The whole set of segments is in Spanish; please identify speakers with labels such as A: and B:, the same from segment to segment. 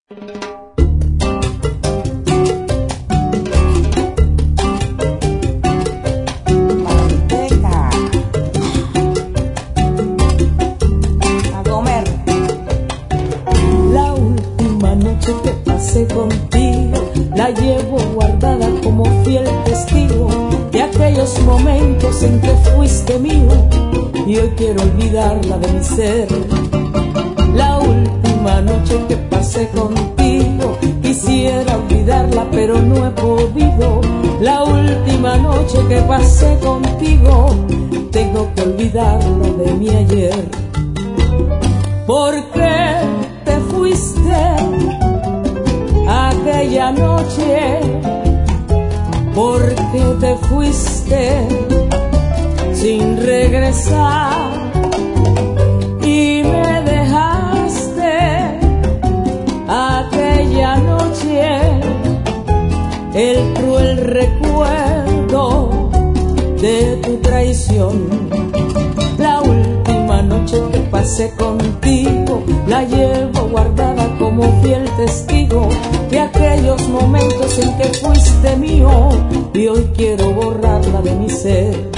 A: Contigo la llevo guardada como fiel testigo de aquellos momentos en que fuiste mío y hoy quiero olvidarla de mi ser. La última noche que pasé contigo quisiera olvidarla pero no he podido. La última noche que pasé contigo tengo que olvidarla de mi ayer. ¿Por qué te fuiste aquella noche? ¿Por qué te fuiste sin regresar y me dejaste aquella noche el cruel recuerdo de tu traición? La última noche que pasé contigo la llevo guardada como fiel testigo de aquellos momentos en que fuiste mío y hoy quiero borrarla de mi ser.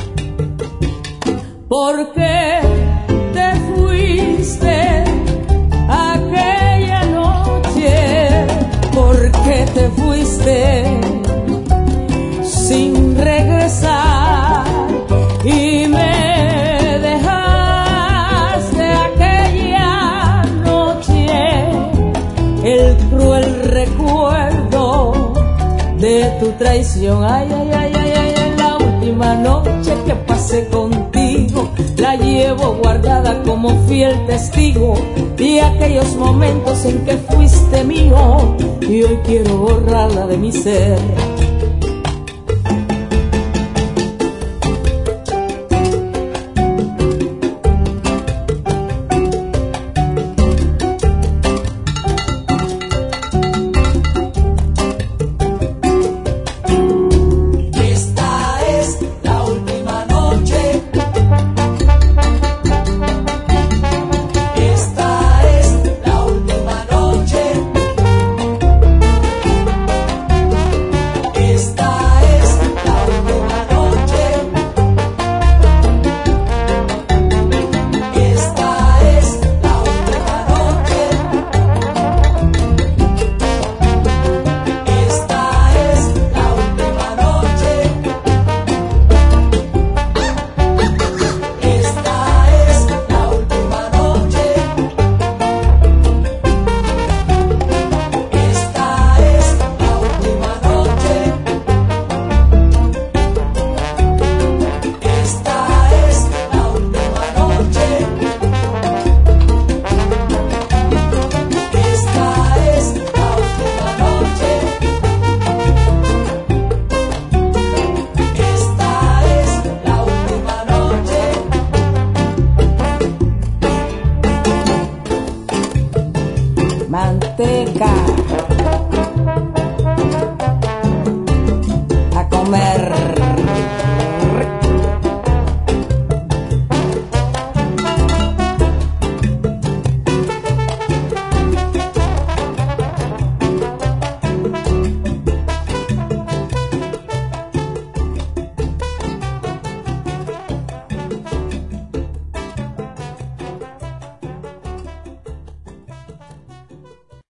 A: ¿Por qué te fuiste aquella noche? ¿Por qué te fuiste sin regresar y me dejaste aquella noche el cruel recuerdo de tu traición? Ay, ay, ay, ay, ay, la última noche que pasé contigo la llevo guardada como fiel testigo de aquellos momentos en que fuiste mío y hoy quiero borrarla de mi ser. Manteca.